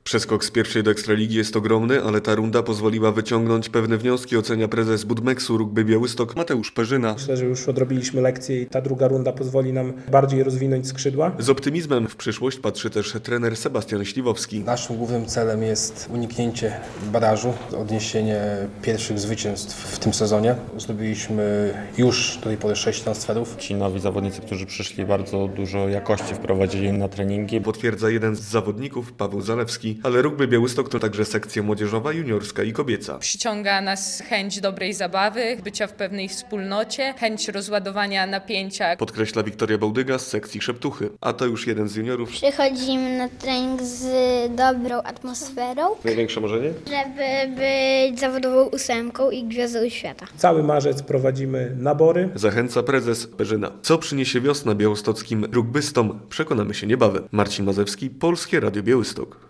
Przeskok z pierwszej do Ekstraligi jest ogromny, ale ta runda pozwoliła wyciągnąć pewne wnioski, ocenia prezes Budmeksu Rugby Białystok Mateusz Perzyna. Myślę, że już odrobiliśmy lekcje i ta druga runda pozwoli nam bardziej rozwinąć skrzydła. Z optymizmem w przyszłość patrzy też trener Sebastian Śliwowski. Naszym głównym celem jest uniknięcie barażu, odniesienie pierwszych zwycięstw w tym sezonie. Zrobiliśmy już do tej pory 6 transferów. Ci nowi zawodnicy, którzy przyszli, bardzo dużo jakości wprowadzili na treningi. Potwierdza jeden z zawodników, Paweł Zalewski, ale Rugby Białystok to także sekcja młodzieżowa, juniorska i kobieca. Przyciąga nas chęć dobrej zabawy, bycia w pewnej wspólnocie, chęć rozładowania napięcia. Podkreśla Wiktoria Bałdyga z sekcji Szeptuchy, a to już jeden z juniorów. Przychodzimy na trening z dobrą atmosferą, Największe marzenie? żeby być zawodową ósemką i gwiazdą świata. Cały marzec prowadzimy nabory. Zachęca prezes Perzyna. Co przyniesie wiosna białostockim rugbystom, przekonamy się niebawem. Marcin Mazewski, Polskie Radio Białystok.